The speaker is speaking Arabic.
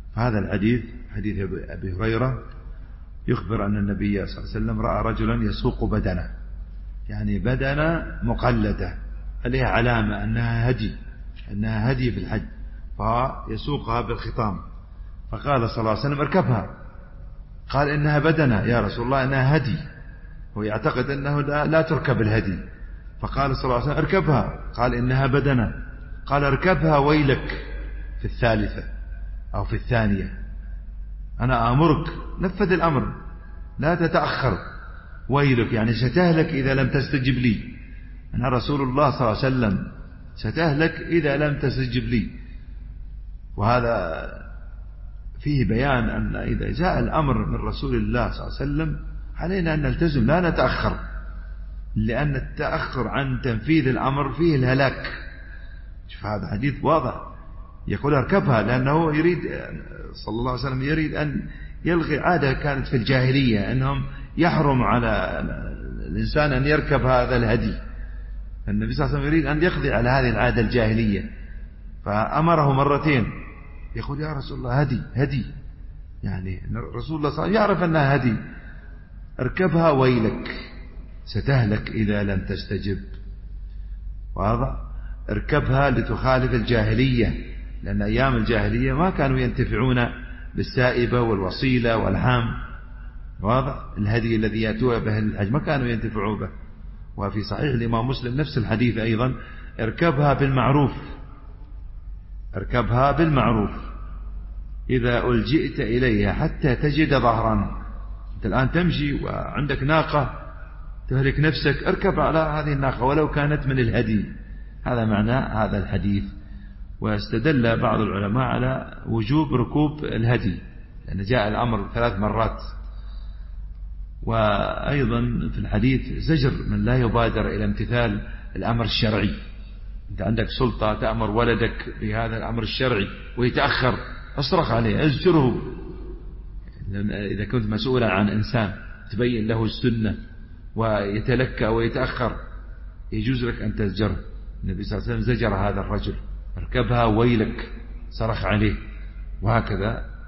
هذا الحديث حديث أبي هريرة يخبر أن النبي صلى الله عليه وسلم رأى رجلا يسوق بدنه، يعني بدنة مقلدة عليها علامة أنها هدي في الحج، فيسوقها بالخطام، فقال صلى الله عليه وسلم اركبها. قال إنها بدنة يا رسول الله، إنها هدي، هو يعتقد أنه لا تركب الهدي. فقال صلى الله عليه وسلم اركبها، قال إنها بدنة. قال اركبها ويلك في الثالثة أو في الثانية، أنا آمرك نفذ الأمر لا تتأخر، ويلك يعني ستهلك إذا لم تستجب لي، أنا رسول الله صلى الله عليه وسلم، ستهلك إذا لم تستجب لي. وهذا فيه بيان أن إذا جاء الأمر من رسول الله صلى الله عليه وسلم علينا أن نلتزم لا نتأخر، لأن التأخر عن تنفيذ الأمر فيه الهلاك. شوف هذا حديث واضح يقول اركبها، لأنه يريد صلى الله عليه وسلم يريد أن يلغي عادة كانت في الجاهلية، أنهم يحرم على الإنسان أن يركب هذا الهدي. النبي صلى الله عليه وسلم يريد أن يقضي على هذه العادة الجاهلية، فأمره مرتين يقول يا رسول الله هدي، يعني رسول الله صلى الله عليه وسلم يعرف أنها هدي، اركبها ويلك ستهلك إذا لم تستجب. واضح؟ اركبها لتخالف الجاهلية، لأن أيام الجاهلية ما كانوا ينتفعون بالسائبة والوصيلة والحام. واضح؟ الهدي الذي يأتون به الحج ما كانوا ينتفعوا به. وفي صحيح الإمام مسلم نفس الحديث أيضا، اركبها بالمعروف إذا ألجئت إليها حتى تجد ظهرا. أنت الآن تمشي وعندك ناقة تهلك نفسك، اركب على هذه الناقة ولو كانت من الهدي. هذا معنى هذا الحديث. واستدل بعض العلماء على وجوب ركوب الهدي، لأن جاء الأمر 3 مرات. وأيضا في الحديث زجر من لا يبادر إلى امتثال الأمر الشرعي. أنت عندك سلطة تأمر ولدك بهذا الأمر الشرعي ويتأخر، اصرخ عليه، ازجره. إذا كنت مسؤولا عن إنسان تبين له السنة ويتلكأ ويتأخر، يجوز لك أن تزجره. النبي صلى الله عليه وسلم زجر هذا الرجل، اركبها ويلك، صرخ عليه. وهكذا